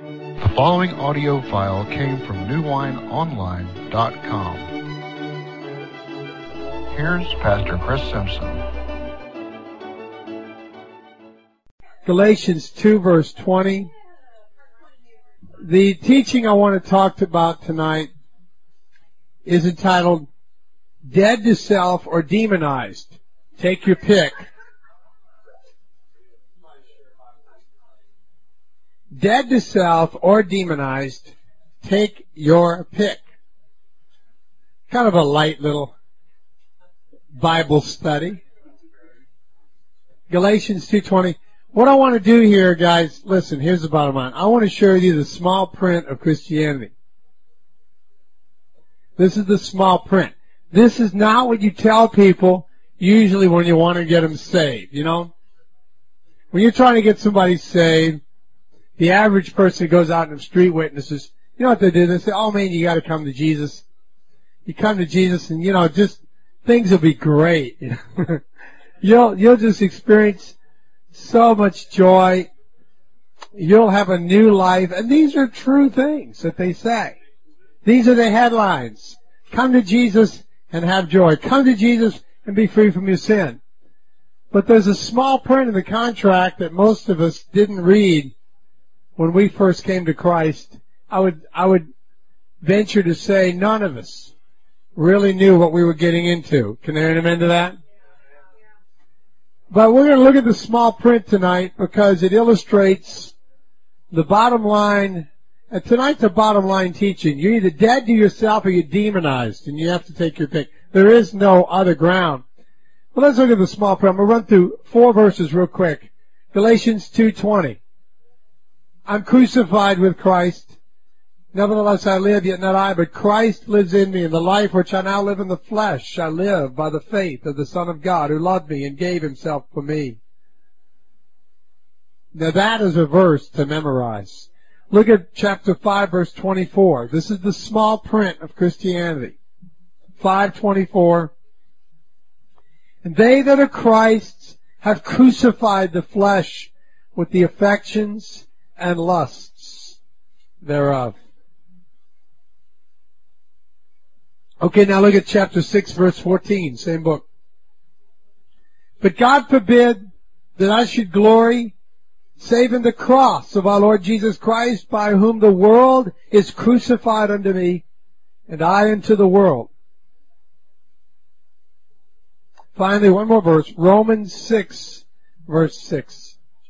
The following audio file came from newwineonline.com. Here's Pastor Chris Simpson. Galatians 2 verse 20. The teaching I want to talk about tonight is entitled Dead to Self or Demonized. Take your pick. Dead to self or demonized, take your pick. Kind of a light little Bible study. Galatians 2:20. What I want to do here, guys, listen, here's the bottom line. I want to show you the small print of Christianity. This is the small print. This is not what you tell people usually when you want to get them saved, you know? When you're trying to get somebody saved, the average person who goes out and street witnesses, you know what they do? They say, oh man, you gotta come to Jesus. You come to Jesus and, just, things will be great. You'll just experience so much joy. You'll have a new life. And these are true things that they say. These are the headlines. Come to Jesus and have joy. Come to Jesus and be free from your sin. But there's a small print in the contract that most of us didn't read when we first came to Christ. I would venture to say none of us really knew what we were getting into. Can I hear an amen to that? But we're going to look at the small print tonight because it illustrates the bottom line. And tonight's a bottom line teaching. You're either dead to yourself or you're demonized, and you have to take your pick. There is no other ground. Well, let's look at the small print. I'm going to run through 4 verses real quick. Galatians 2:20. I'm crucified with Christ. Nevertheless I live, yet not I, but Christ lives in me. And the life which I now live in the flesh, I live by the faith of the Son of God, who loved me and gave himself for me. Now that is a verse to memorize. Look at chapter 5, verse 24. This is the small print of Christianity. 5:24. And they that are Christ's have crucified the flesh with the affections and lusts thereof. Okay, now look at chapter 6, verse 14, same book. But God forbid that I should glory save in the cross of our Lord Jesus Christ, by whom the world is crucified unto me, and I unto the world. Finally, one more verse, Romans 6, verse 6.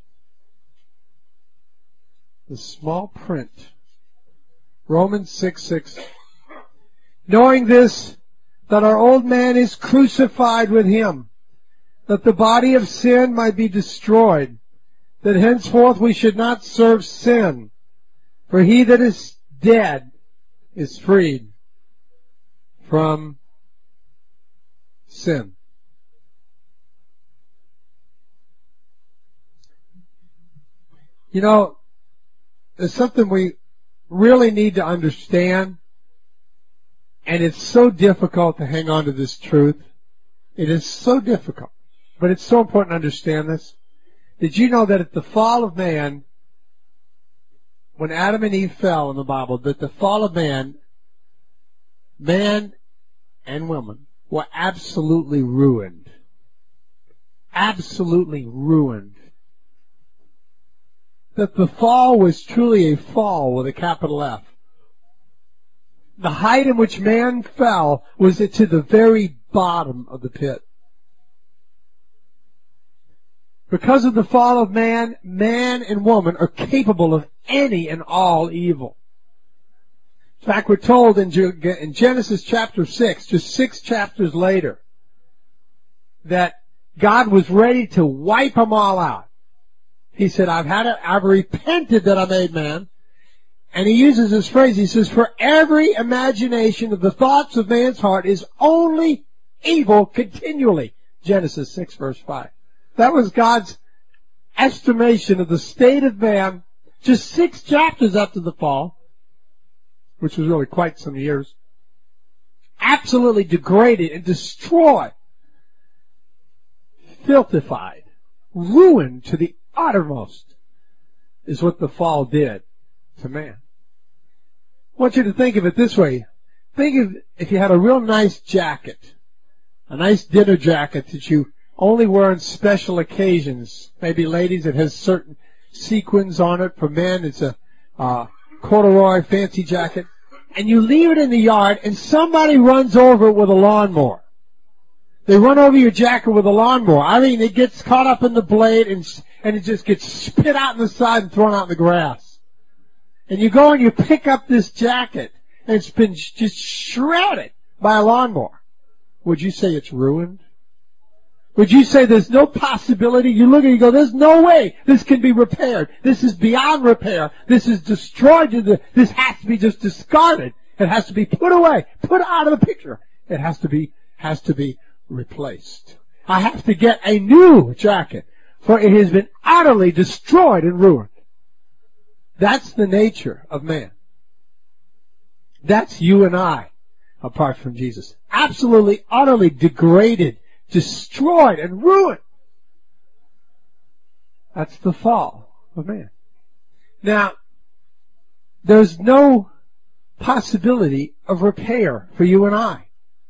The small print. Romans 6:6. Knowing this, that our old man is crucified with him, that the body of sin might be destroyed, that henceforth we should not serve sin. For he that is dead is freed from sin. There's something we really need to understand, and it's so difficult to hang on to this truth. It is so difficult, but it's so important to understand this. Did you know that at the fall of man, when Adam and Eve fell in the Bible, that the fall of man and woman were absolutely ruined. Absolutely ruined. That the fall was truly a fall with a capital F. The height in which man fell was to the very bottom of the pit. Because of the fall of man, man and woman are capable of any and all evil. In fact, we're told in Genesis chapter 6, just 6 chapters later, that God was ready to wipe them all out. He said, I've repented that I made man. And he uses this phrase, he says, for every imagination of the thoughts of man's heart is only evil continually. Genesis 6 verse 5. That was God's estimation of the state of man just 6 chapters after the fall, which was really quite some years. Absolutely degraded and destroyed, filthified, ruined to the uttermost is what the fall did. to man. I want you to think of it this way. Think of if you had a real nice jacket, a nice dinner jacket that you only wear on special occasions. Maybe ladies, it has certain sequins on it. For men, it's a corduroy fancy jacket. And you leave it in the yard and somebody runs over it with a lawnmower. They run over your jacket with a lawnmower. I mean, it gets caught up in the blade and it just gets spit out in the side and thrown out in the grass. And you go and you pick up this jacket and it's been just shredded by a lawnmower. Would you say it's ruined? Would you say there's no possibility? You look at it and you go, there's no way this can be repaired. This is beyond repair. This is destroyed. This has to be just discarded. It has to be put away, put out of the picture. It has to be replaced. I have to get a new jacket, for it has been utterly destroyed and ruined. That's the nature of man. That's you and I, apart from Jesus. Absolutely, utterly degraded, destroyed, and ruined. That's the fall of man. Now, there's no possibility of repair for you and I.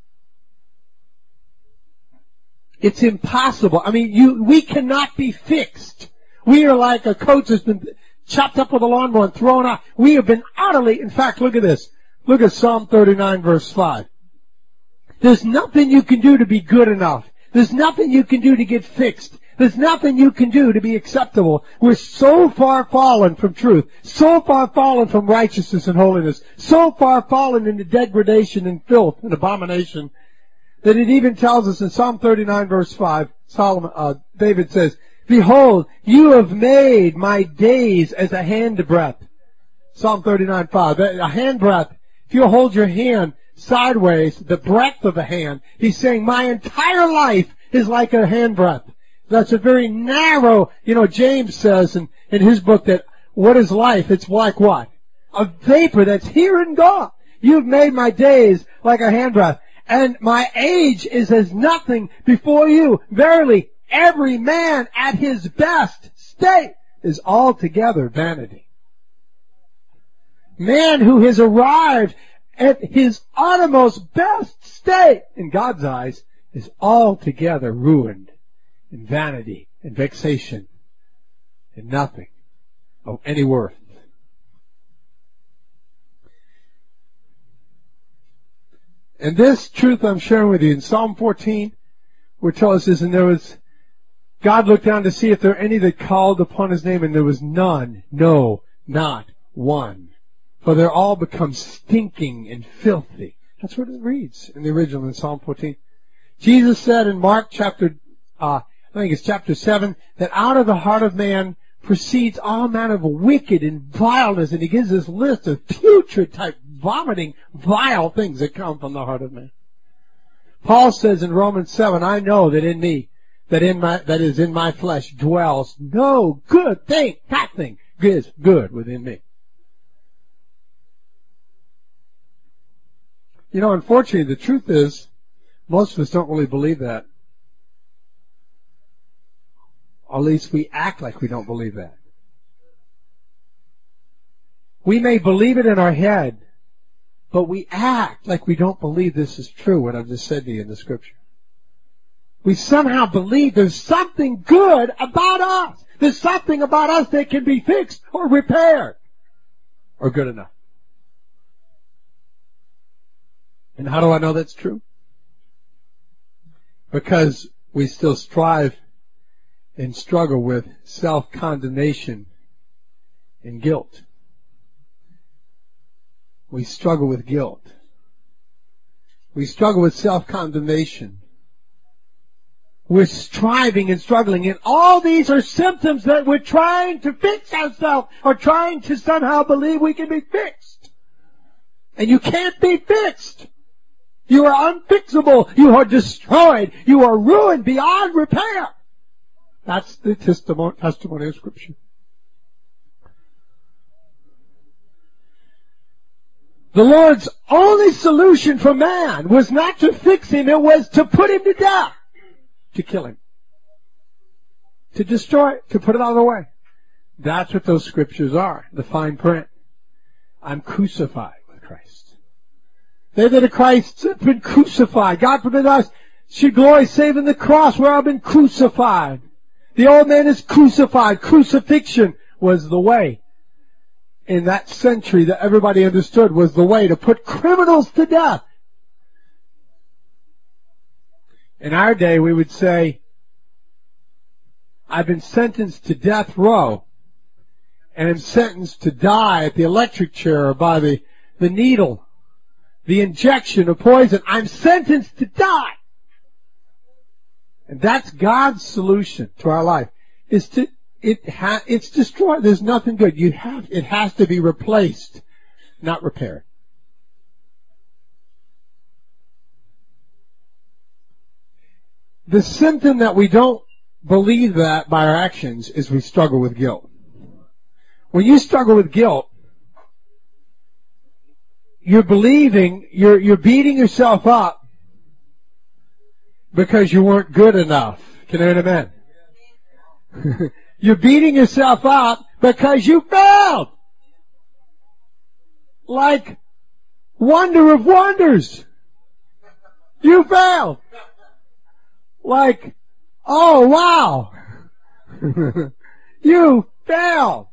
It's impossible. I mean, we cannot be fixed. We are like a coat that's been chopped up with a lawnmower and thrown out. We have been utterly, in fact, look at this. Look at Psalm 39 verse 5. There's nothing you can do to be good enough. There's nothing you can do to get fixed. There's nothing you can do to be acceptable. We're so far fallen from truth, so far fallen from righteousness and holiness, so far fallen into degradation and filth and abomination, that it even tells us in Psalm 39 verse 5, David says, "Behold, you have made my days as a handbreadth." Psalm 39:5. A handbreadth. If you hold your hand sideways, the breadth of a hand, he's saying my entire life is like a handbreadth. That's a very narrow, James says in his book that what is life? It's like what? A vapor that's here and gone. You've made my days like a handbreadth, and my age is as nothing before you. Verily, every man at his best state is altogether vanity. Man who has arrived at his uttermost best state in God's eyes is altogether ruined in vanity and vexation and nothing of any worth. And this truth I'm sharing with you in Psalm 14, we're told us this, and there was, God looked down to see if there were any that called upon his name, and there was none, no, not one. For they're all become stinking and filthy. That's what it reads in the original in Psalm 14. Jesus said in Mark chapter 7, that out of the heart of man proceeds all manner of wicked and vileness, and he gives this list of putrid type vomiting, vile things that come from the heart of man. Paul says in Romans 7, I know that in me, that is in my flesh dwells no good thing, nothing is good within me. Unfortunately, the truth is, most of us don't really believe that. Or at least we act like we don't believe that. We may believe it in our head, but we act like we don't believe this is true, what I've just said to you in the scripture. We somehow believe there's something good about us. There's something about us that can be fixed or repaired or good enough. And how do I know that's true? Because we still strive and struggle with self-condemnation and guilt. We struggle with guilt. We struggle with self-condemnation. We're striving and struggling, and all these are symptoms that we're trying to fix ourselves or trying to somehow believe we can be fixed. And you can't be fixed. You are unfixable. You are destroyed. You are ruined beyond repair. That's the testimony of Scripture. The Lord's only solution for man was not to fix him, it was to put him to death. To kill him. To destroy it. To put it out of the way. That's what those Scriptures are. The fine print. I'm crucified with Christ. They that are Christ have been crucified. God forbid us should glory save in the cross where I've been crucified. The old man is crucified. Crucifixion was the way in that century that everybody understood was the way to put criminals to death. In our day, we would say, I've been sentenced to death row and am sentenced to die at the electric chair or by the needle, the injection of poison. I'm sentenced to die. And that's God's solution to our life. It's destroyed. There's nothing good. It has to be replaced, not repaired. The symptom that we don't believe that by our actions is we struggle with guilt. When you struggle with guilt, you're beating yourself up because you weren't good enough. Can I hear an amen? You're beating yourself up because you failed. Like wonder of wonders. You failed. Like, oh wow. You failed.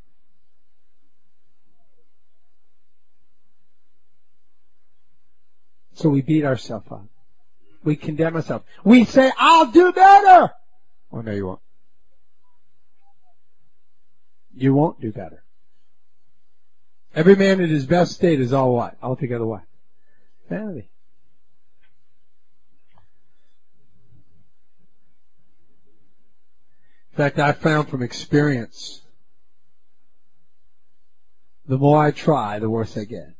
So we beat ourselves up. We condemn ourselves. We say, I'll do better. Oh, no, you won't. You won't do better. Every man in his best state is all what? Altogether what? Vanity. In fact, I found from experience, the more I try, the worse I get.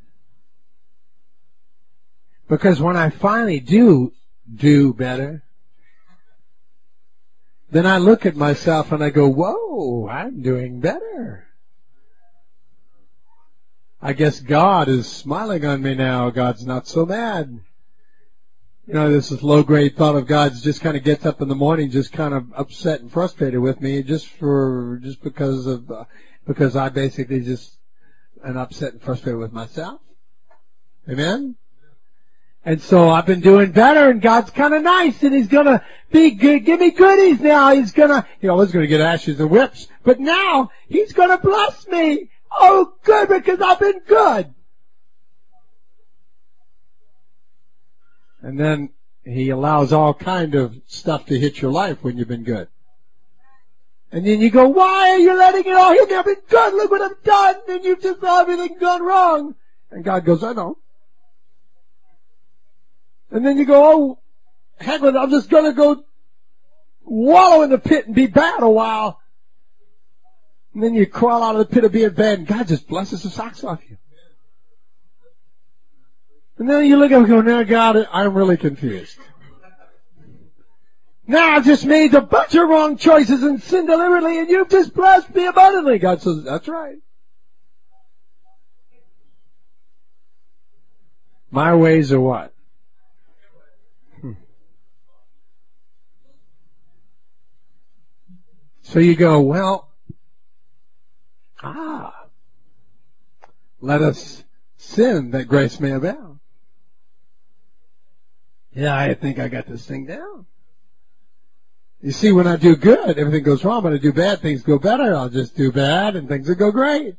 Because when I finally do better, then I look at myself and I go, whoa, I'm doing better. I guess God is smiling on me now. God's not so mad. You know, this is low-grade thought of God's just kind of gets up in the morning just kind of upset and frustrated with me just because I basically just am upset and frustrated with myself. Amen? And so I've been doing better, and God's kind of nice, and He's gonna be good, give me goodies now. He's gonna, I was gonna get ashes and whips, but now He's gonna bless me. Oh, good, because I've been good. And then He allows all kind of stuff to hit your life when you've been good. And then you go, why are you letting it all hit me? I've been good, look what I've done, and you've just everything gone wrong. And God goes, I know. And then you go, oh, heck with it, I'm just going to go wallow in the pit and be bad a while. And then you crawl out of the pit of being bad, and God just blesses the socks off you. And then you look at it and go, now God, I'm really confused. Now I've just made a bunch of wrong choices and sinned deliberately, and you've just blessed me abundantly. God says, that's right. My ways are what? So you go, well, let us sin that grace may abound. Yeah, I think I got this thing down. You see, when I do good, everything goes wrong. When I do bad, things go better. I'll just do bad and things will go great.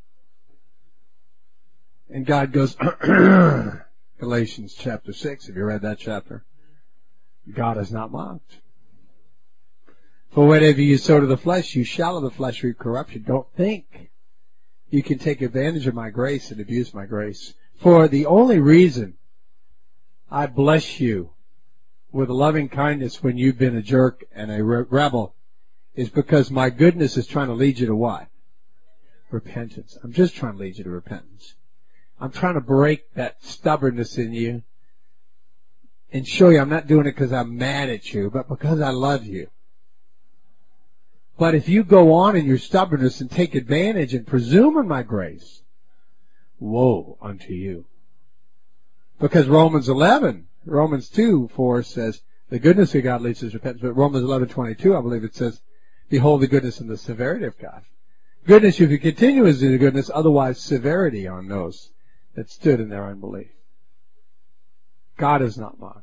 And God goes, Galatians chapter 6, have you read that chapter? God is not mocked. For whatever you sow to the flesh, you shall of the flesh reap corruption. Don't think you can take advantage of my grace and abuse my grace. For the only reason I bless you with loving kindness when you've been a jerk and a rebel is because my goodness is trying to lead you to what? Repentance. I'm just trying to lead you to repentance. I'm trying to break that stubbornness in you and show you I'm not doing it because I'm mad at you, but because I love you. But if you go on in your stubbornness and take advantage and presume on my grace, woe unto you. Because Romans 2:4 says, the goodness of God leads to repentance. But Romans 11:22, I believe it says, behold the goodness and the severity of God. Goodness, if you continue in the goodness, otherwise severity on those that stood in their unbelief. God is not mocked.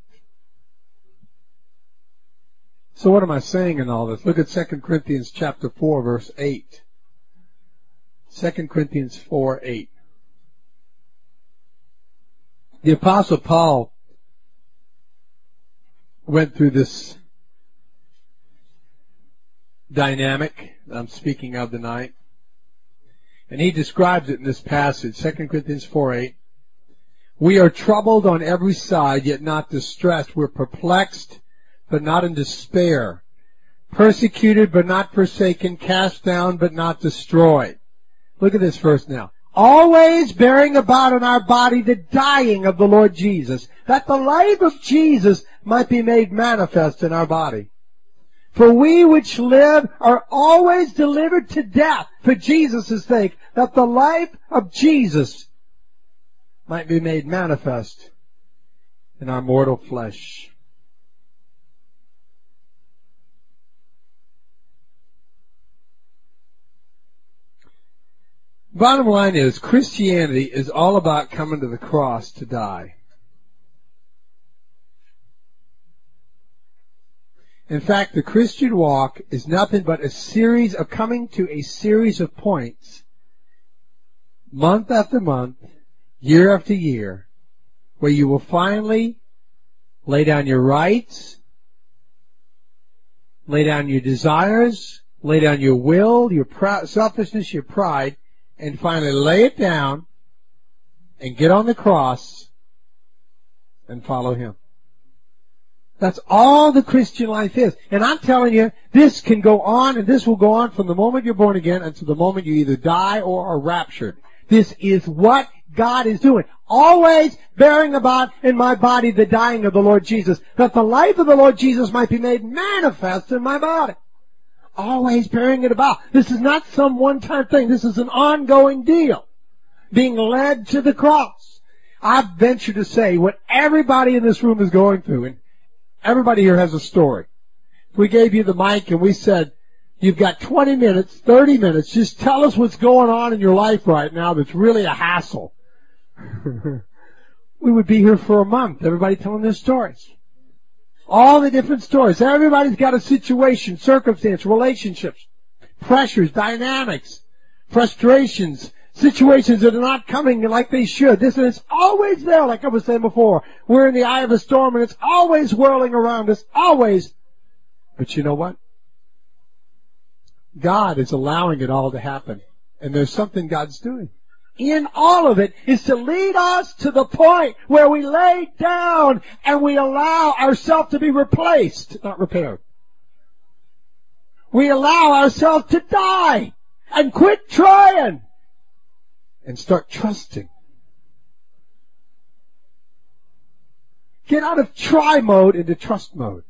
So what am I saying in all this? Look at 2 Corinthians chapter 4, verse 8. 2 Corinthians 4:8. The Apostle Paul went through this dynamic I'm speaking of tonight. And he describes it in this passage, 2 Corinthians 4:8. We are troubled on every side, yet not distressed. We're perplexed, but not in despair. Persecuted, but not forsaken. Cast down, but not destroyed. Look at this verse now. Always bearing about in our body the dying of the Lord Jesus, that the life of Jesus might be made manifest in our body. For we which live are always delivered to death for Jesus' sake, that the life of Jesus might be made manifest in our mortal flesh. Bottom line is, Christianity is all about coming to the cross to die. In fact, the Christian walk is nothing but a series of coming to a series of points, month after month, year after year, where you will finally lay down your rights, lay down your desires, lay down your will, your selfishness, your pride, and finally lay it down and get on the cross and follow Him. That's all the Christian life is. And I'm telling you, this can go on, and this will go on from the moment you're born again until the moment you either die or are raptured. This is what God is doing. Always bearing about in my body the dying of the Lord Jesus, that the life of the Lord Jesus might be made manifest in my body. Always bearing it about. This is not some one-time thing. This is an ongoing deal. Being led to the cross. I venture to say what everybody in this room is going through, and everybody here has a story. If we gave you the mic and we said, you've got 20 minutes, 30 minutes, just tell us what's going on in your life right now that's really a hassle. We would be here for a month, everybody telling their stories. All the different stories. Everybody's got a situation, circumstance, relationships, pressures, dynamics, frustrations, situations that are not coming like they should. This is always there, like I was saying before. We're in the eye of a storm and it's always whirling around us, always. But you know what? God is allowing it all to happen. And there's something God's doing. In all of it is to lead us to the point where we lay down and we allow ourselves to be replaced, not repaired. We allow ourselves to die and quit trying and start trusting. Get out of try mode into trust mode.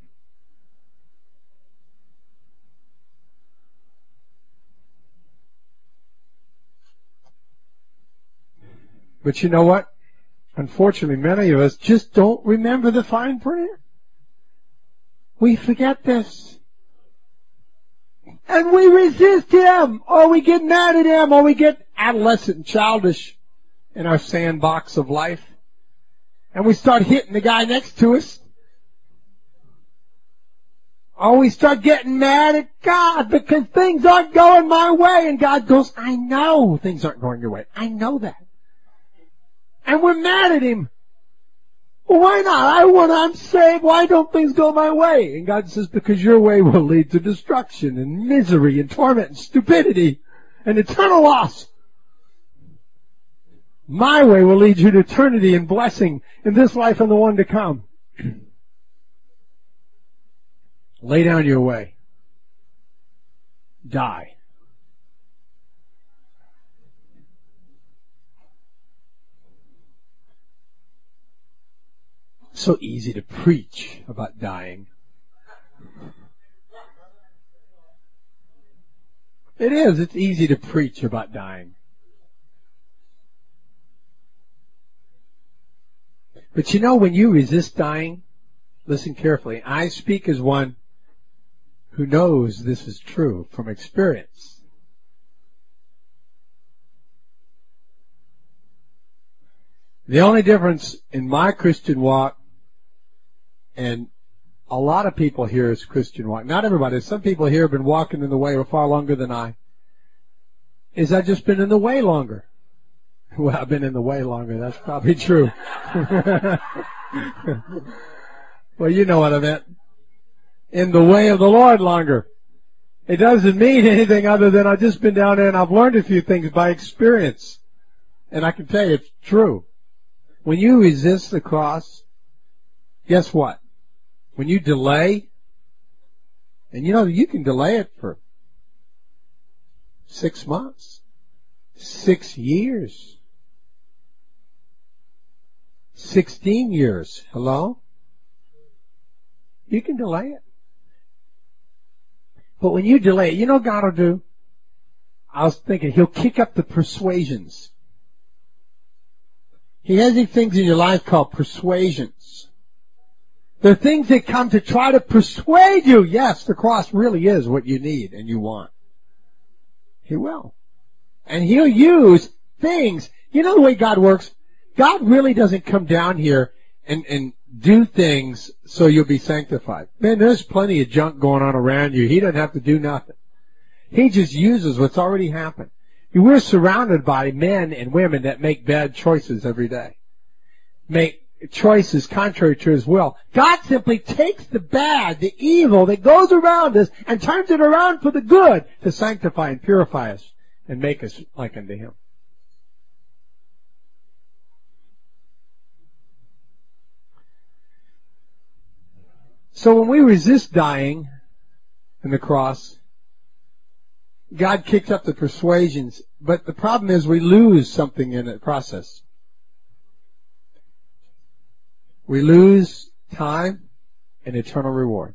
But you know what? Unfortunately, many of us just don't remember the fine print. We forget this. And we resist Him, or we get mad at Him, or we get adolescent and childish in our sandbox of life. And we start hitting the guy next to us. Or we start getting mad at God because things aren't going my way. And God goes, I know things aren't going your way. I know that. And we're mad at Him. Well, why not? I'm saved. Why don't things go my way? And God says, because your way will lead to destruction and misery and torment and stupidity and eternal loss. My way will lead you to eternity and blessing in this life and the one to come. Lay down your way. Die. So easy to preach about dying. It is. It's easy to preach about dying. But you know, when you resist dying, listen carefully. I speak as one who knows this is true from experience. The only difference in my Christian walk and a lot of people here's Christian walk, not everybody, some people here have been walking in the way far longer than I, is I've just been in the way longer. Well, I've been in the way longer, that's probably true. Well, you know what I meant. In the way of the Lord longer. It doesn't mean anything other than I've just been down there and I've learned a few things by experience. And I can tell you it's true. When you resist the cross, guess what? When you delay, and you know you can delay it for 6 months, 6 years, 16 years. Hello? You can delay it. But when you delay it, you know what God will do? I was thinking, He'll kick up the persuasions. He has these things in your life called persuasions. They're things that come to try to persuade you. Yes, the cross really is what you need and you want. He will. And He'll use things. You know the way God works? God really doesn't come down here and do things so you'll be sanctified. Man, there's plenty of junk going on around you. He doesn't have to do nothing. He just uses what's already happened. We're surrounded by men and women that make bad choices every day. Make choices contrary to His will. God simply takes the bad, the evil that goes around us and turns it around for the good to sanctify and purify us and make us like unto Him. So when we resist dying in the cross, God kicks up the persuasions, but the problem is we lose something in the process. We lose time and eternal reward.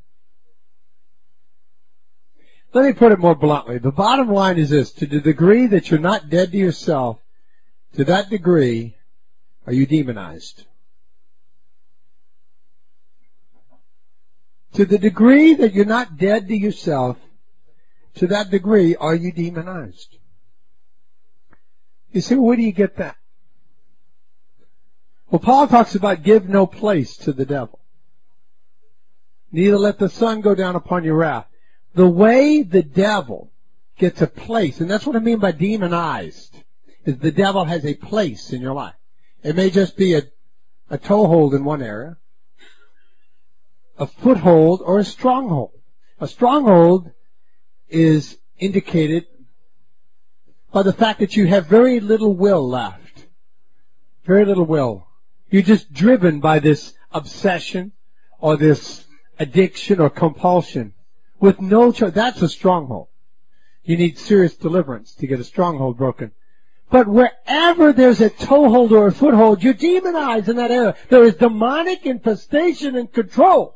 Let me put it more bluntly. The bottom line is this: to the degree that you're not dead to yourself, to that degree are you demonized. To the degree that you're not dead to yourself, to that degree are you demonized. You say, well, where do you get that? Well, Paul talks about give no place to the devil. Neither let the sun go down upon your wrath. The way the devil gets a place, and that's what I mean by demonized, is the devil has a place in your life. It may just be a toehold in one area, a foothold, or a stronghold. A stronghold is indicated by the fact that you have very little will left. Very little will. You're just driven by this obsession or this addiction or compulsion with no choice. That's a stronghold. You need serious deliverance to get a stronghold broken. But wherever there's a toehold or a foothold, you're demonized in that area. There is demonic infestation and control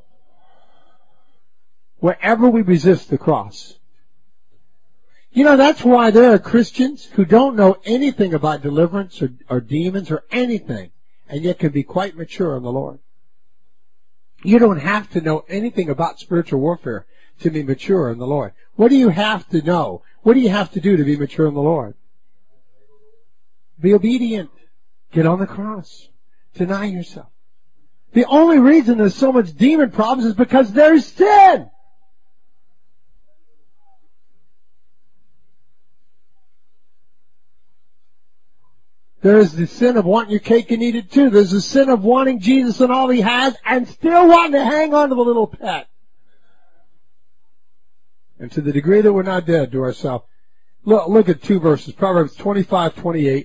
wherever we resist the cross. You know, that's why there are Christians who don't know anything about deliverance or demons or anything, and yet can be quite mature in the Lord. You don't have to know anything about spiritual warfare to be mature in the Lord. What do you have to know? What do you have to do to be mature in the Lord? Be obedient. Get on the cross. Deny yourself. The only reason there's so much demon problems is because there's sin. There's the sin of wanting your cake and eat it too. There's the sin of wanting Jesus and all He has and still wanting to hang on to the little pet. And to the degree that we're not dead to ourselves. Look at 2 verses. Proverbs 25:28.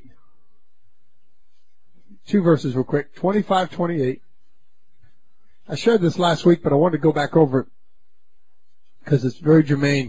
2 verses real quick. 25:28. I shared this last week, but I wanted to go back over it because it's very germane.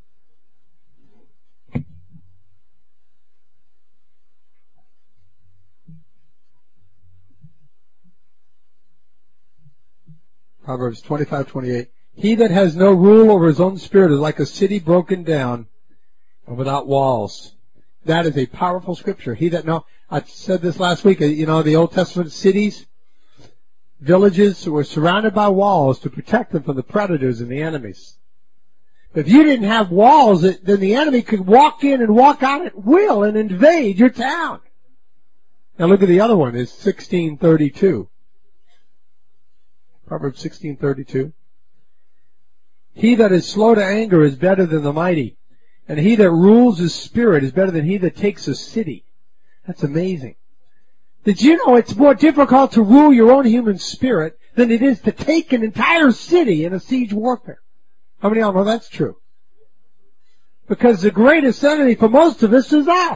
Proverbs 25:28. He that has no rule over his own spirit is like a city broken down and without walls. That is a powerful scripture. I said this last week, the Old Testament cities, villages were surrounded by walls to protect them from the predators and the enemies. If you didn't have walls, then the enemy could walk in and walk out at will and invade your town. Now look at the other one. It's 16:32. Proverbs 16:32. He that is slow to anger is better than the mighty, and he that rules his spirit is better than he that takes a city. That's amazing. Did you know it's more difficult to rule your own human spirit than it is to take an entire city in a siege warfare? How many of y'all know that's true? Because the greatest enemy for most of us is us.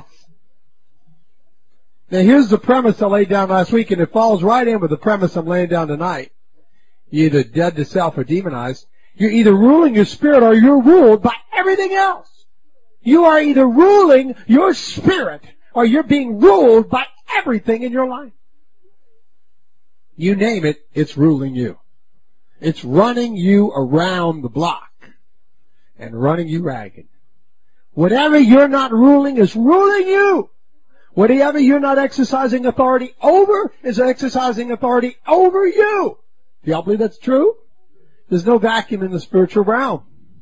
Now here's the premise I laid down last week, and it falls right in with the premise I'm laying down tonight. You're either dead to self or demonized. You're either ruling your spirit or you're ruled by everything else. You are either ruling your spirit or you're being ruled by everything in your life. You name it, it's ruling you. It's running you around the block and running you ragged. Whatever you're not ruling is ruling you. Whatever you're not exercising authority over is exercising authority over you. Do y'all believe that's true? There's no vacuum in the spiritual realm.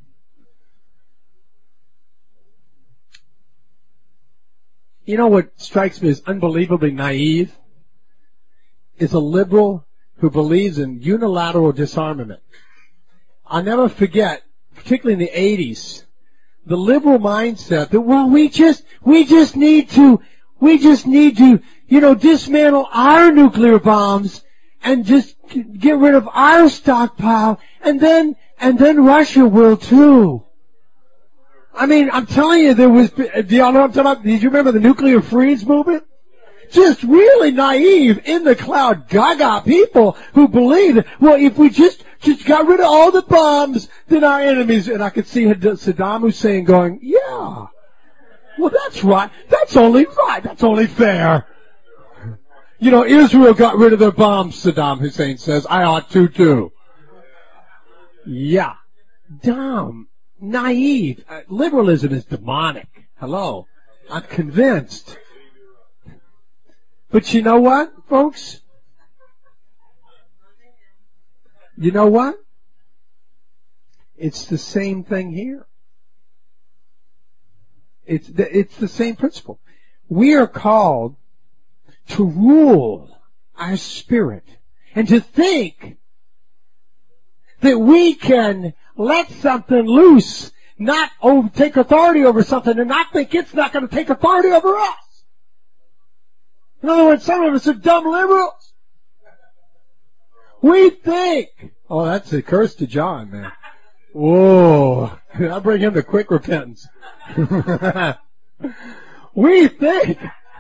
You know what strikes me as unbelievably naive? Is a liberal who believes in unilateral disarmament. I'll never forget, particularly in the 80s, the liberal mindset that, well, we just need to, dismantle our nuclear bombs and just get rid of our stockpile, and then Russia will too. I mean, I'm telling you, do y'all know what I'm talking about? Did you remember the nuclear freeze movement? Just really naive, in the cloud, gaga people who believe that, well, if we just got rid of all the bombs, then our enemies, and I could see Saddam Hussein going, yeah, well, that's right. That's only right. That's only fair. You know, Israel got rid of their bombs, Saddam Hussein says. I ought to too. Yeah. Dumb. Naive. Liberalism is demonic. Hello. I'm convinced. But you know what, folks? You know what? It's the same thing here. It's the same principle. We are called to rule our spirit and to think that we can let something loose, not take authority over something, and not think it's not going to take authority over us. In other words, some of us are dumb liberals. We think, oh, that's a curse to John, man. Whoa. I'll bring him to quick repentance. We think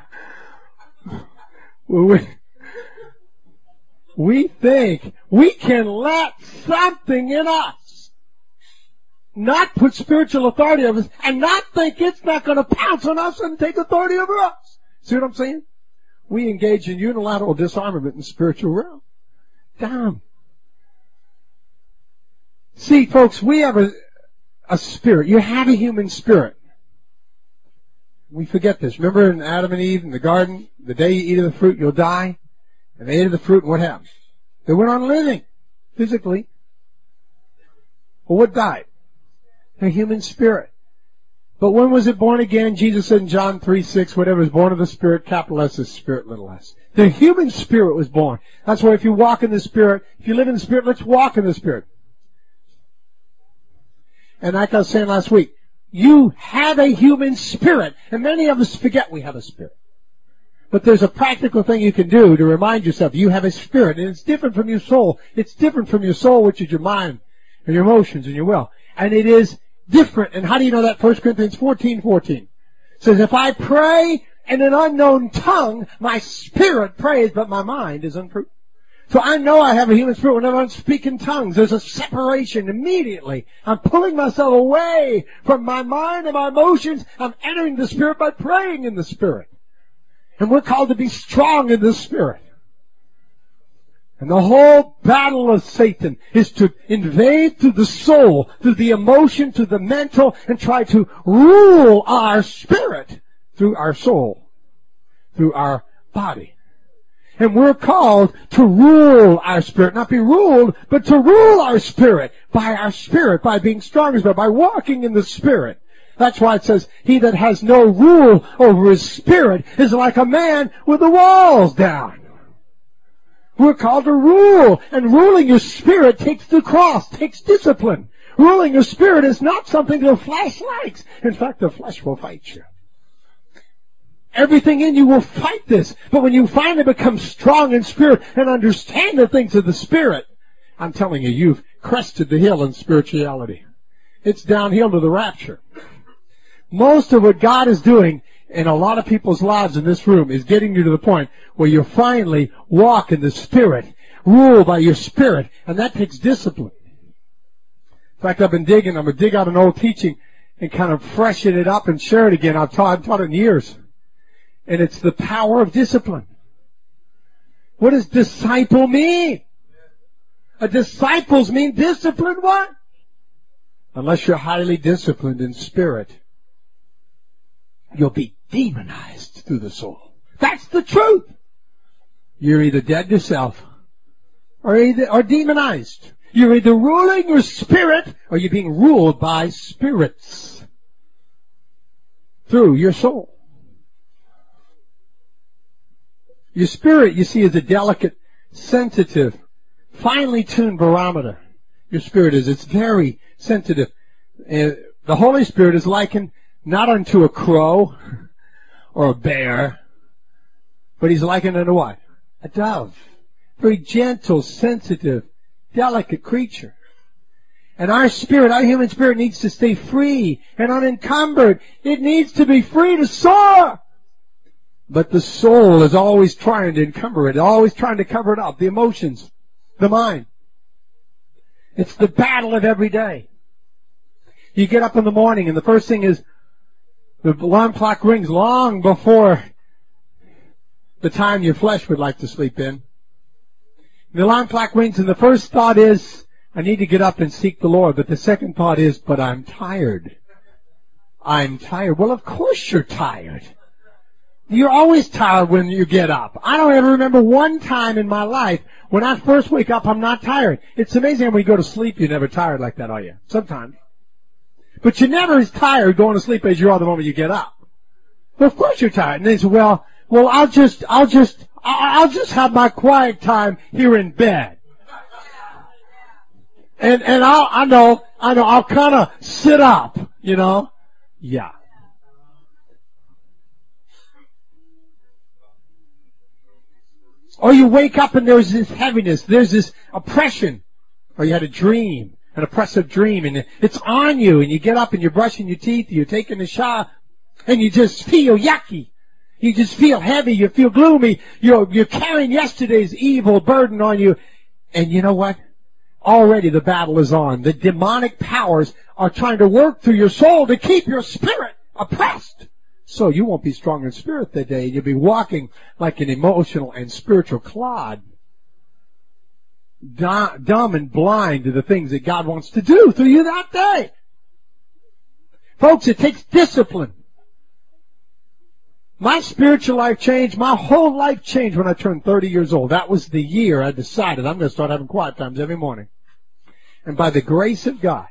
we can let something in us not put spiritual authority over us and not think it's not going to pounce on us and take authority over us. See what I'm saying? We engage in unilateral disarmament in the spiritual realm. Damn. See, folks, we have a spirit. You have a human spirit. We forget this. Remember in Adam and Eve in the garden, the day you eat of the fruit, you'll die? And they ate of the fruit, and what happened? They went on living, physically. Well, what died? Their human spirit. But when was it born again? Jesus said in John 3:6, whatever is born of the Spirit, capital S is Spirit, little s. The human spirit was born. That's why if you walk in the Spirit, if you live in the Spirit, let's walk in the Spirit. And like I was saying last week, you have a human spirit. And many of us forget we have a spirit. But there's a practical thing you can do to remind yourself you have a spirit. And it's different from your soul. It's different from your soul, which is your mind and your emotions and your will. And it is different. And how do you know that? 1 Corinthians 14:14 says, if I pray in an unknown tongue, my spirit prays, but my mind is unfruitful. So I know I have a human spirit whenever I'm speaking tongues. There's a separation immediately. I'm pulling myself away from my mind and my emotions. I'm entering the Spirit by praying in the Spirit. And we're called to be strong in the Spirit. And the whole battle of Satan is to invade through the soul, through the emotion, through the mental, and try to rule our spirit through our soul, through our body. And we're called to rule our spirit, not be ruled, but to rule our spirit, by being strong in the Spirit, by walking in the Spirit. That's why it says, he that has no rule over his spirit is like a man with the walls down. We're called to rule, and ruling your spirit takes the cross, takes discipline. Ruling your spirit is not something the flesh likes. In fact, the flesh will fight you. Everything in you will fight this. But when you finally become strong in spirit and understand the things of the spirit, I'm telling you, you've crested the hill in spirituality. It's downhill to the rapture. Most of what God is doing in a lot of people's lives in this room is getting you to the point where you finally walk in the Spirit, rule by your Spirit, and that takes discipline. In fact, I've been digging. I'm going to dig out an old teaching and kind of freshen it up and share it again. I've taught it in years. And it's the power of discipline. What does disciple mean? A disciples mean discipline what? Unless you're highly disciplined in spirit, you'll be demonized through the soul. That's the truth. You're either dead to self or demonized. You're either ruling your spirit or you're being ruled by spirits through your soul. Your spirit, you see, is a delicate, sensitive, finely tuned barometer. Your spirit is. It's very sensitive. The Holy Spirit is likened not unto a crow or a bear, but he's likened unto what? A dove. Very gentle, sensitive, delicate creature. And our spirit, our human spirit, needs to stay free and unencumbered. It needs to be free to soar. But the soul is always trying to encumber it, always trying to cover it up. The emotions, the mind. It's the battle of every day. You get up in the morning and the first thing is the alarm clock rings long before the time your flesh would like to sleep in. The alarm clock rings and the first thought is, I need to get up and seek the Lord. But the second thought is, but I'm tired. I'm tired. Well, of course you're tired. You're always tired when you get up. I don't ever remember one time in my life when I first wake up, I'm not tired. It's amazing when you go to sleep, you're never tired like that, are you? Sometimes. But you're never as tired going to sleep as you are the moment you get up. Well, of course you're tired. And they say, well, I'll just have my quiet time here in bed. And I'll kind of sit up, you know? Yeah. Or you wake up and there's this heaviness, there's this oppression. Or you had a dream, an oppressive dream, and it's on you, and you get up and you're brushing your teeth, you're taking a shower, and you just feel yucky. You just feel heavy, you feel gloomy, you're carrying yesterday's evil burden on you. And you know what? Already the battle is on. The demonic powers are trying to work through your soul to keep your spirit oppressed. So you won't be strong in spirit that day. You'll be walking like an emotional and spiritual clod. Dumb and blind to the things that God wants to do through you that day. Folks, it takes discipline. My spiritual life changed, my whole life changed when I turned 30 years old. That was the year I decided I'm going to start having quiet times every morning. And by the grace of God,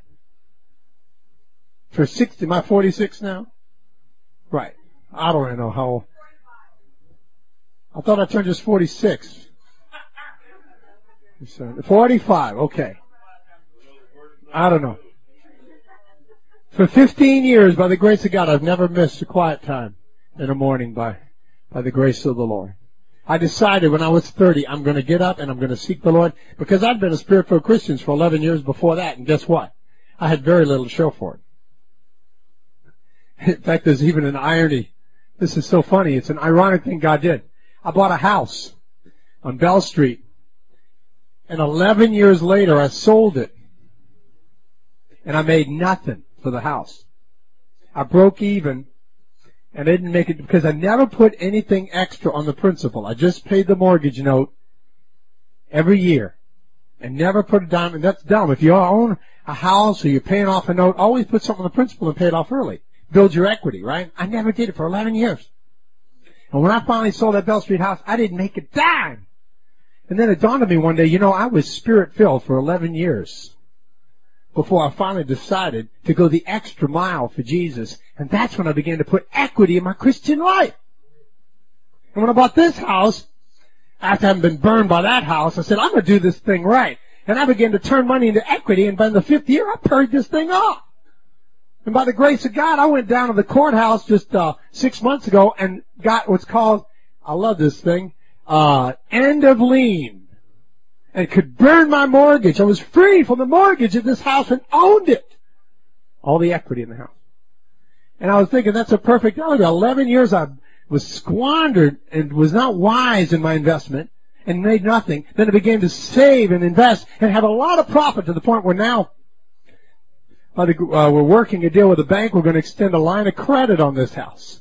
for 60, am I 46 now? Right. I don't really know how old. I thought I turned just 46. 45, okay. I don't know. For 15 years, by the grace of God, I've never missed a quiet time in the morning by the grace of the Lord. I decided when I was 30, I'm going to get up and I'm going to seek the Lord, because I'd been a Spirit-filled Christian for 11 years before that, and guess what? I had very little to show for it. In fact, there's even an irony. This is so funny. It's an ironic thing God did. I bought a house on Bell Street, and 11 years later I sold it, and I made nothing for the house. I broke even, and I didn't make it because I never put anything extra on the principal. I just paid the mortgage note every year and never put a dime. And that's dumb. If you own a house or you're paying off a note, always put something on the principal and pay it off early. Build your equity, right? I never did it for 11 years. And when I finally sold that Bell Street house, I didn't make a dime. And then it dawned on me one day, I was Spirit-filled for 11 years. before I finally decided to go the extra mile for Jesus. And that's when I began to put equity in my Christian life. And when I bought this house, after having been burned by that house, I said, I'm going to do this thing right. And I began to turn money into equity, and by the 5th year, I paid this thing off. And by the grace of God, I went down to the courthouse just 6 months ago and got what's called, I love this thing, end of lien. And could burn my mortgage. I was free from the mortgage of this house and owned it. All the equity in the house. And I was thinking, that's a perfect analogy. 11 years I was squandered and was not wise in my investment and made nothing. Then I began to save and invest and have a lot of profit to the point where now we're working a deal with the bank. We're going to extend a line of credit on this house.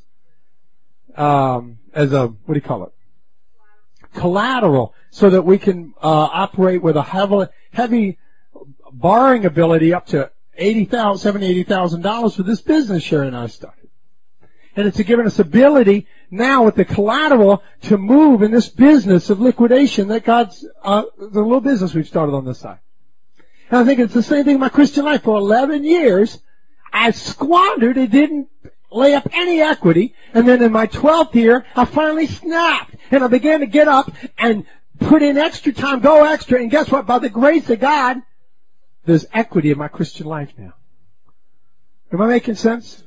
As a, what do you call it? Collateral, so that we can operate with a heavy borrowing ability up to $80,000 for this business Sherry and I started. And it's given us ability now with the collateral to move in this business of liquidation that God's, the little business we've started on this side. And I think it's the same thing in my Christian life. For 11 years, I squandered and didn't lay up any equity, and then in my 12th year, I finally snapped, and I began to get up and put in extra time, go extra, and guess what? By the grace of God, there's equity in my Christian life now. Am I making sense?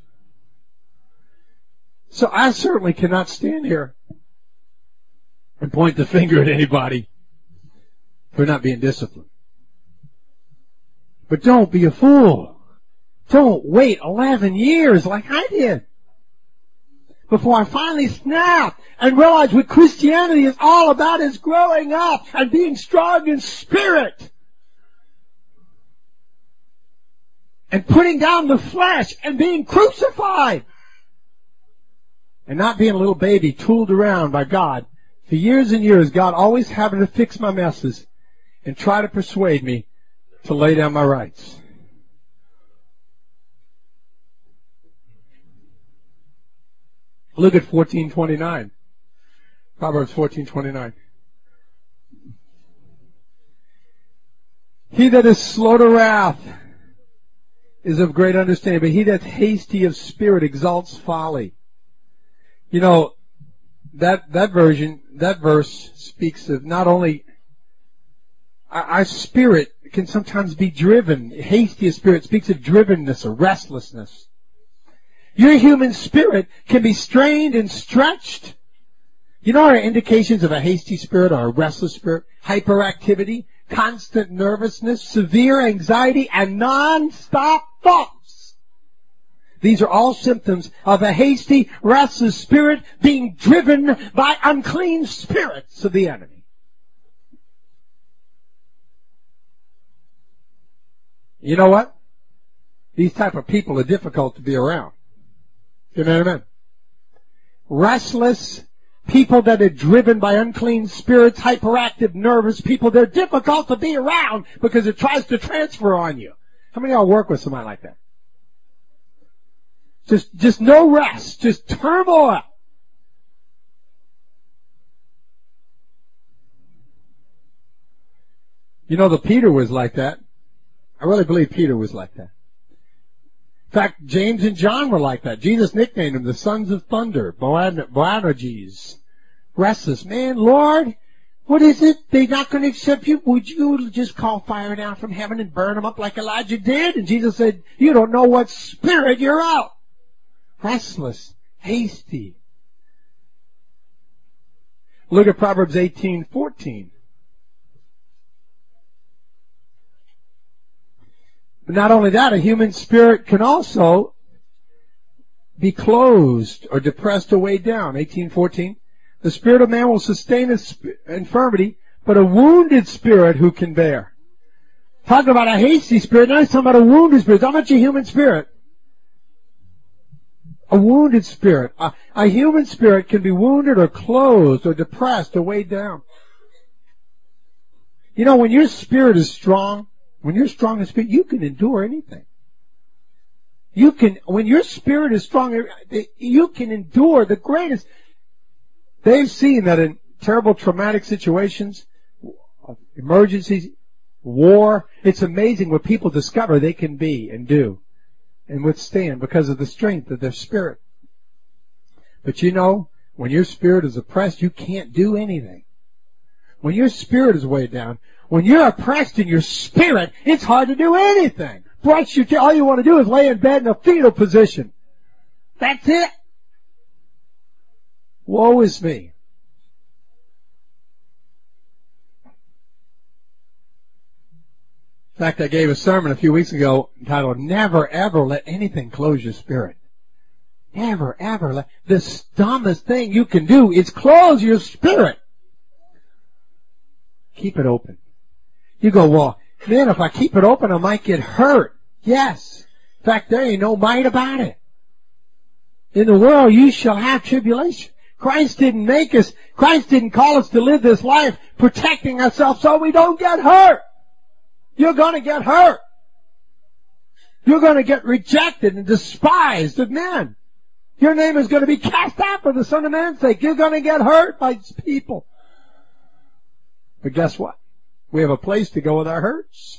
So I certainly cannot stand here and point the finger at anybody for not being disciplined. But don't be a fool. Don't wait 11 years like I did before I finally snapped and realized what Christianity is all about is growing up and being strong in spirit and putting down the flesh and being crucified and not being a little baby tooled around by God. For years and years, God always having to fix my messes and try to persuade me to lay down my rights. Look at 14:29. Proverbs 14:29. He that is slow to wrath is of great understanding, but he that's hasty of spirit exalts folly. You know, that verse speaks of not only our spirit can sometimes be driven. Hasty of spirit speaks of drivenness or restlessness. Your human spirit can be strained and stretched. You know our indications of a hasty spirit or a restless spirit? Hyperactivity, constant nervousness, severe anxiety, and non-stop thoughts. These are all symptoms of a hasty, restless spirit being driven by unclean spirits of the enemy. You know what? These type of people are difficult to be around. Amen. Restless people that are driven by unclean spirits, hyperactive, nervous people, they're difficult to be around because it tries to transfer on you. How many of y'all work with somebody like that? Just no rest, just turmoil. You know, Peter was like that. I really believe Peter was like that. In fact, James and John were like that. Jesus nicknamed them the sons of thunder, Boanerges. Restless. Man, Lord, what is it? They're not going to accept you? Would you just call fire down from heaven and burn them up like Elijah did? And Jesus said, you don't know what spirit you're out. Restless. Hasty. Look at Proverbs 18:14. But not only that, a human spirit can also be closed or depressed or weighed down. 18:14. The spirit of man will sustain his infirmity, but a wounded spirit who can bear? Talking about a hasty spirit, now he's talking about a wounded spirit. How much a human spirit? A wounded spirit. A human spirit can be wounded or closed or depressed or weighed down. You know, when your spirit is strong, when you're strong in spirit, you can endure anything. When your spirit is strong, you can endure the greatest. They've seen that in terrible traumatic situations, emergencies, war. It's amazing what people discover they can be and do and withstand because of the strength of their spirit. But you know, when your spirit is oppressed, you can't do anything. When your spirit is weighed down, when you're oppressed in your spirit, it's hard to do anything. Brush your teeth. All you want to do is lay in bed in a fetal position. That's it. Woe is me. In fact, I gave a sermon a few weeks ago entitled, Never Ever Let Anything Close Your Spirit. Never ever let, the dumbest thing you can do is close your spirit. Keep it open. You go, well, man, if I keep it open, I might get hurt. Yes. In fact, there ain't no might about it. In the world, you shall have tribulation. Christ didn't call us to live this life protecting ourselves so we don't get hurt. You're gonna get hurt. You're gonna get rejected and despised of men. Your name is gonna be cast out for the Son of Man's sake. You're gonna get hurt by people. But guess what? We have a place to go with our hurts.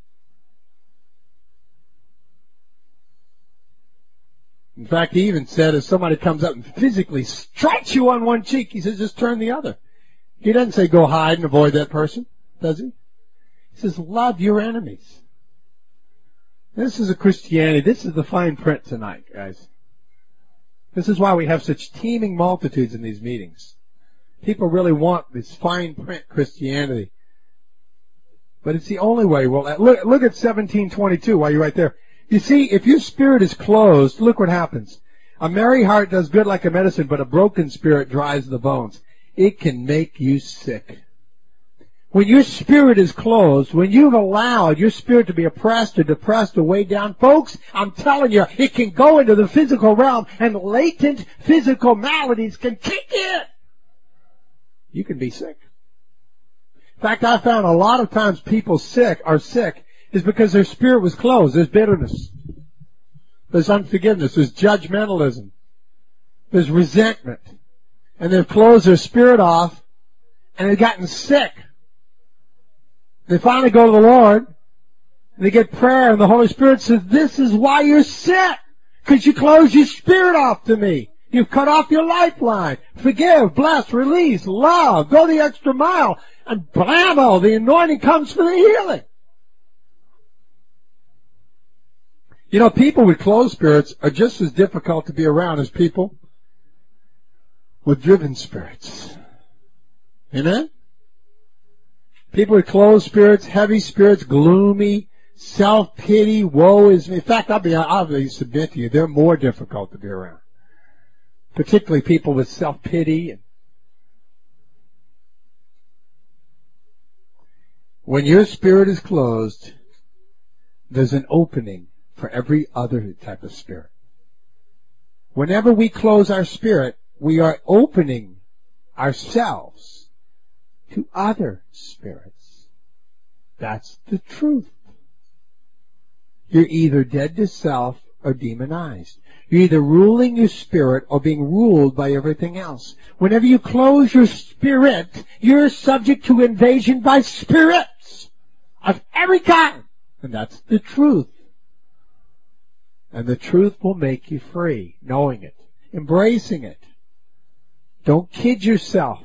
In fact, he even said if somebody comes up and physically strikes you on one cheek, he says just turn the other. He doesn't say go hide and avoid that person, does he? He says love your enemies. This is a Christianity. This is the fine print tonight, guys. This is why we have such teeming multitudes in these meetings. People really want this fine print Christianity. But it's the only way we'll... Look at 17:22 while you're right there. You see, if your spirit is closed, look what happens. A merry heart does good like a medicine, but a broken spirit dries the bones. It can make you sick. When your spirit is closed, when you've allowed your spirit to be oppressed or depressed or weighed down, folks, I'm telling you, it can go into the physical realm and latent physical maladies can kick in. You can be sick. In fact, I found a lot of times people are sick is because their spirit was closed. There's bitterness. There's unforgiveness. There's judgmentalism. There's resentment. And they've closed their spirit off and they've gotten sick. They finally go to the Lord and they get prayer and the Holy Spirit says, this is why you're sick. Because you closed your spirit off to me. You've cut off your lifeline. Forgive, bless, release, love, go the extra mile. And blammo, the anointing comes for the healing. You know, people with closed spirits are just as difficult to be around as people with driven spirits. Amen? People with closed spirits, heavy spirits, gloomy, self-pity, woe is me. In fact, I'll submit to you, they're more difficult to be around. Particularly people with self-pity. When your spirit is closed, there's an opening for every other type of spirit. Whenever we close our spirit, we are opening ourselves to other spirits. That's the truth. You're either dead to self or demonized. You're either ruling your spirit or being ruled by everything else. Whenever you close your spirit, you're subject to invasion by spirits of every kind. And that's the truth. And the truth will make you free, knowing it, embracing it. Don't kid yourself.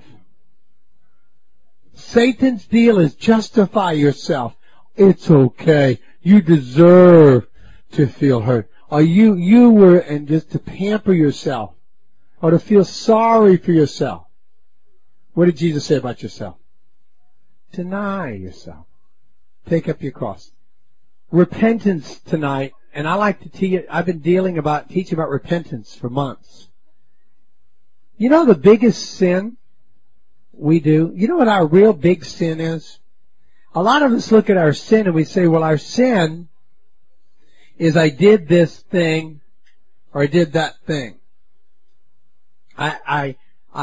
Satan's deal is justify yourself. It's okay. You deserve to feel hurt. Or you were, and just to pamper yourself. Or to feel sorry for yourself. What did Jesus say about yourself? Deny yourself. Take up your cross. Repentance tonight. And I like to teach, I've been teaching about repentance for months. You know the biggest sin we do? You know what our real big sin is? A lot of us look at our sin and we say, well, our sin is I did this thing or I did that thing. I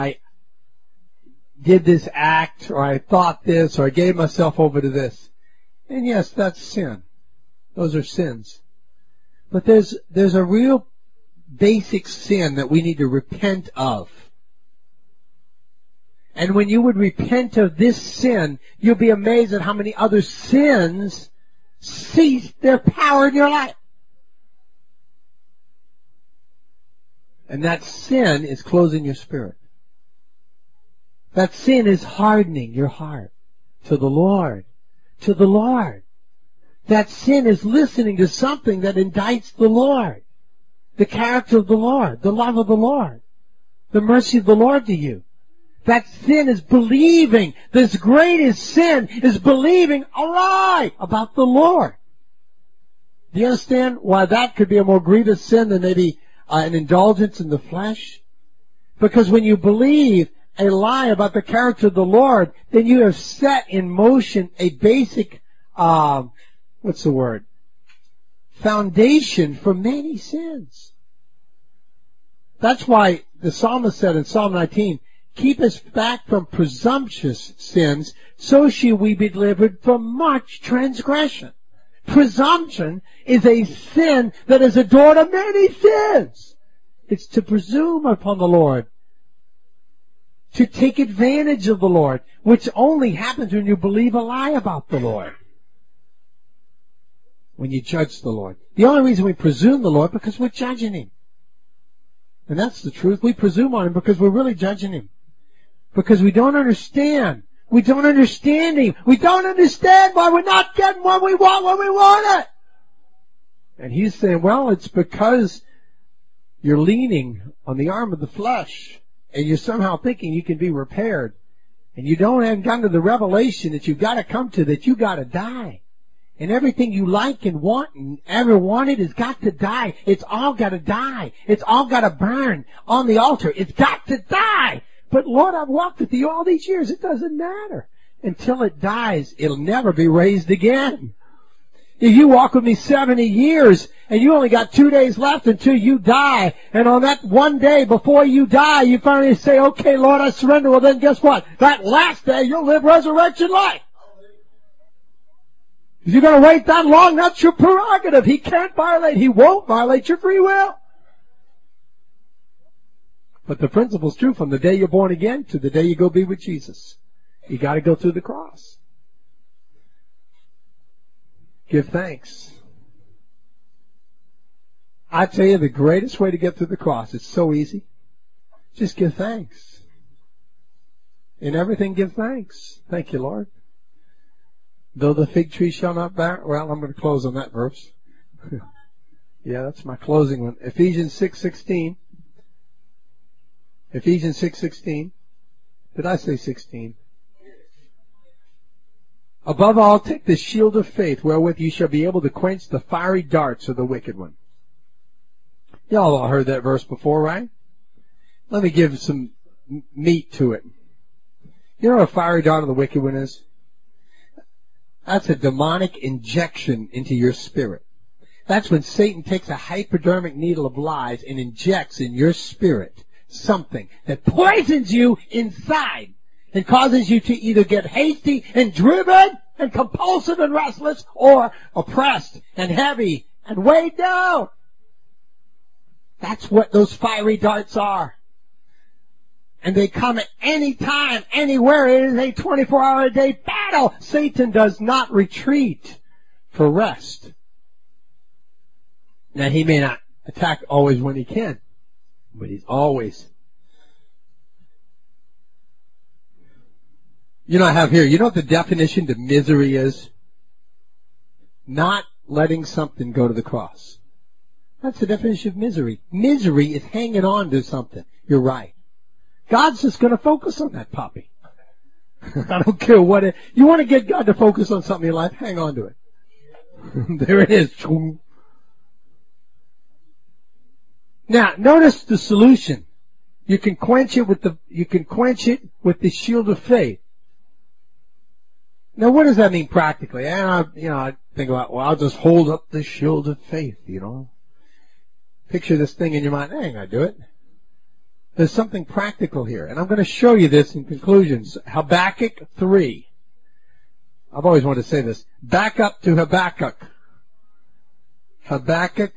did this act or I thought this or I gave myself over to this. And yes, that's sin. Those are sins. But there's a real basic sin that we need to repent of. And when you would repent of this sin, you'll be amazed at how many other sins cease their power in your life. And that sin is closing your spirit. That sin is hardening your heart to the Lord. To the Lord. That sin is listening to something that indicts the Lord. The character of the Lord. The love of the Lord. The mercy of the Lord to you. That sin is believing. This greatest sin is believing a lie about the Lord. Do you understand why that could be a more grievous sin than maybe an indulgence in the flesh? Because when you believe a lie about the character of the Lord, then you have set in motion a basic, foundation for many sins. That's why the psalmist said in Psalm 19, keep us back from presumptuous sins, so shall we be delivered from much transgression. Presumption is a sin that is a door to many sins. It's to presume upon the Lord, to take advantage of the Lord, which only happens when you believe a lie about the Lord. When you judge the Lord. The only reason we presume the Lord because we're judging Him. And that's the truth. We presume on Him because we're really judging Him. Because we don't understand. We don't understand Him. We don't understand why we're not getting what we want when we want it. And He's saying, well, it's because you're leaning on the arm of the flesh. And you're somehow thinking you can be repaired. And you haven't gotten to the revelation that you've got to come to, that you got to die. And everything you like and want and ever wanted has got to die. It's all got to die. It's all got to burn on the altar. It's got to die. But Lord, I've walked with you all these years. It doesn't matter. Until it dies, it'll never be raised again. If you walk with me 70 years and you only got 2 days left until you die, and on that one day before you die, you finally say, okay, Lord, I surrender. Well, then guess what? That last day, you'll live resurrection life. If you're going to wait that long, that's your prerogative. He won't violate your free will. But the principle's true from the day you're born again to the day you go be with Jesus. You got to go through the cross. Give thanks. I tell you, the greatest way to get through the cross, it's so easy. Just give thanks. In everything, give thanks. Thank you, Lord. Though the fig tree shall not bear, well, I'm going to close on that verse. Yeah, that's my closing one. Ephesians 6:16. Ephesians 6:16. Did I say 16? Above all, take the shield of faith, wherewith you shall be able to quench the fiery darts of the wicked one. Y'all all heard that verse before, right? Let me give some meat to it. You know what a fiery dart of the wicked one is? That's a demonic injection into your spirit. That's when Satan takes a hypodermic needle of lies and injects in your spirit something that poisons you inside and causes you to either get hasty and driven and compulsive and restless, or oppressed and heavy and weighed down. That's what those fiery darts are. And they come at any time, anywhere. It is a 24-hour-a-day battle. Satan does not retreat for rest. Now, he may not attack always when he can, but he's always. You know, I have here, you know what the definition to misery is? Not letting something go to the cross. That's the definition of misery. Misery is hanging on to something. You're right. God's just going to focus on that puppy. I don't care what it. You want to get God to focus on something in your life? Hang on to it. There it is. Now, notice the solution. You can quench it with the shield of faith. Now, what does that mean practically? And I think about, well, I'll just hold up the shield of faith, Picture this thing in your mind. I ain't going to do it. There's something practical here. And I'm going to show you this in conclusions. Habakkuk 3. I've always wanted to say this. Back up to Habakkuk. Habakkuk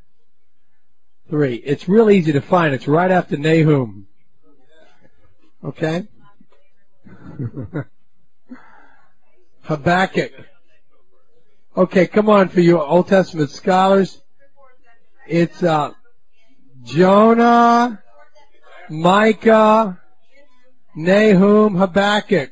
3. It's real easy to find. It's right after Nahum. Okay? Habakkuk. Okay, come on for you Old Testament scholars. It's Jonah, Micah, Nahum, Habakkuk,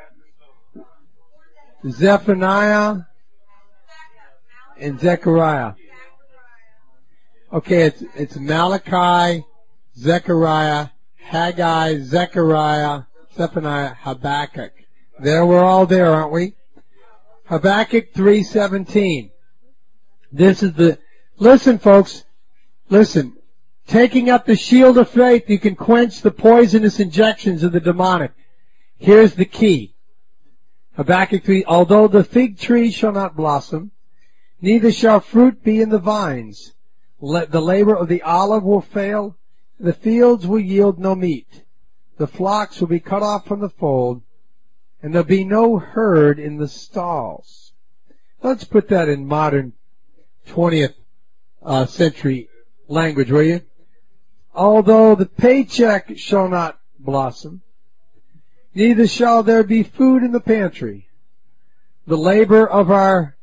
Zephaniah, and Zechariah. Okay, it's Malachi, Zechariah, Haggai, Zechariah, Zephaniah, Habakkuk. There, we're all there, aren't we? Habakkuk 3:17. This is listen folks, listen. Taking up the shield of faith, you can quench the poisonous injections of the demonic. Here's the key. Habakkuk 3, although the fig tree shall not blossom, neither shall fruit be in the vines. The labor of the olive will fail. The fields will yield no meat. The flocks will be cut off from the fold, and there'll be no herd in the stalls. Let's put that in modern 20th century language, will you? Although the paycheck shall not blossom, neither shall there be food in the pantry. The labor of our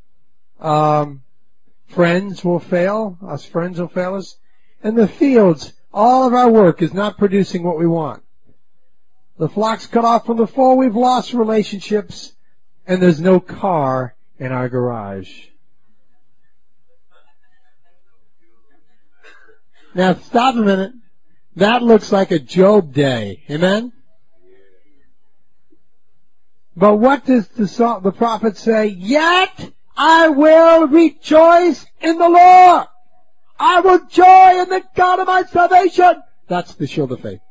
friends will fail. Us friends will fail us. And the fields, all of our work is not producing what we want. The flock's cut off from the fold. We've lost relationships. And there's no car in our garage. Now stop a minute. That looks like a Job day. Amen? But what does the prophet say? Yet I will rejoice in the Lord. I will joy in the God of my salvation. That's the shield of faith.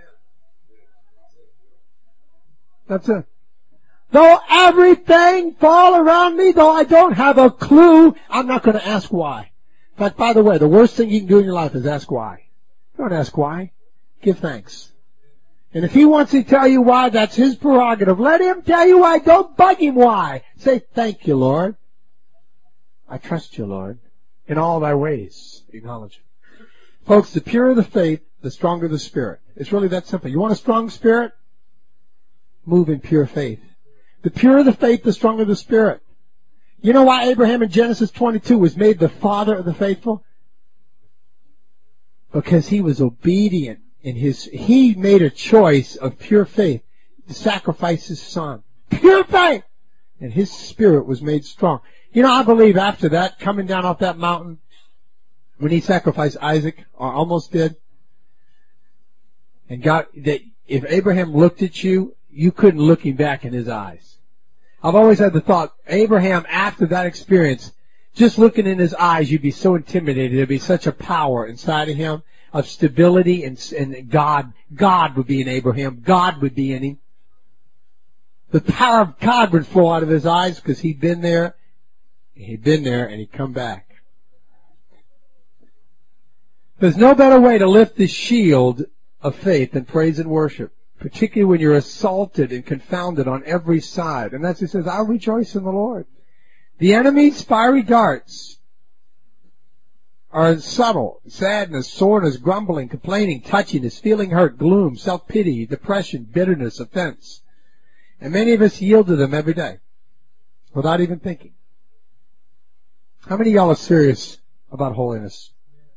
That's it. Though everything fall around me, though I don't have a clue, I'm not going to ask why. In fact, by the way, the worst thing you can do in your life is ask why. Don't ask why. Give thanks. And if he wants to tell you why, that's his prerogative. Let him tell you why. Don't bug him why. Say, thank you, Lord. I trust you, Lord. In all thy ways, acknowledge it. Folks, the purer the faith, the stronger the spirit. It's really that simple. You want a strong spirit? Move in pure faith. The purer the faith, the stronger the spirit. You know why Abraham in Genesis 22 was made the father of the faithful? Because he was obedient he made a choice of pure faith to sacrifice his son. Pure faith! And his spirit was made strong. You know, I believe after that, coming down off that mountain, when he sacrificed Isaac, or almost did, and God, that if Abraham looked at you, you couldn't look him back in his eyes. I've always had the thought, Abraham, after that experience, just looking in his eyes, you'd be so intimidated. There'd be such a power inside of him of stability, and God would be in Abraham. God would be in him. The power of God would flow out of his eyes because he'd been there, and he'd come back. There's no better way to lift the shield of faith than praise and worship, particularly when you're assaulted and confounded on every side. And that's, he says, I'll rejoice in the Lord. The enemy's fiery darts are subtle: sadness, soreness, grumbling, complaining, touchiness, feeling hurt, gloom, self-pity, depression, bitterness, offense. And many of us yield to them every day without even thinking. How many of y'all are serious about holiness?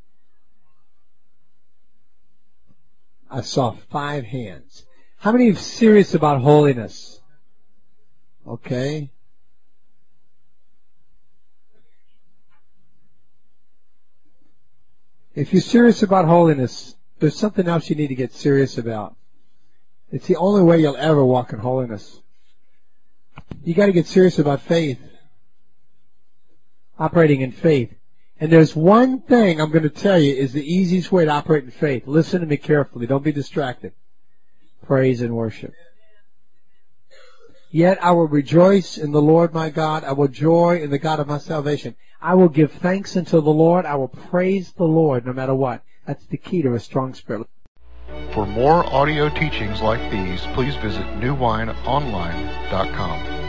I saw 5 hands. How many are serious about holiness? Okay. If you're serious about holiness, there's something else you need to get serious about. It's the only way you'll ever walk in holiness. You got to get serious about faith. Operating in faith. And there's one thing I'm going to tell you is the easiest way to operate in faith. Listen to me carefully. Don't be distracted. Praise and worship. Yet I will rejoice in the Lord my God. I will joy in the God of my salvation. I will give thanks unto the Lord. I will praise the Lord no matter what. That's the key to a strong spirit. For more audio teachings like these, please visit newwineonline.com.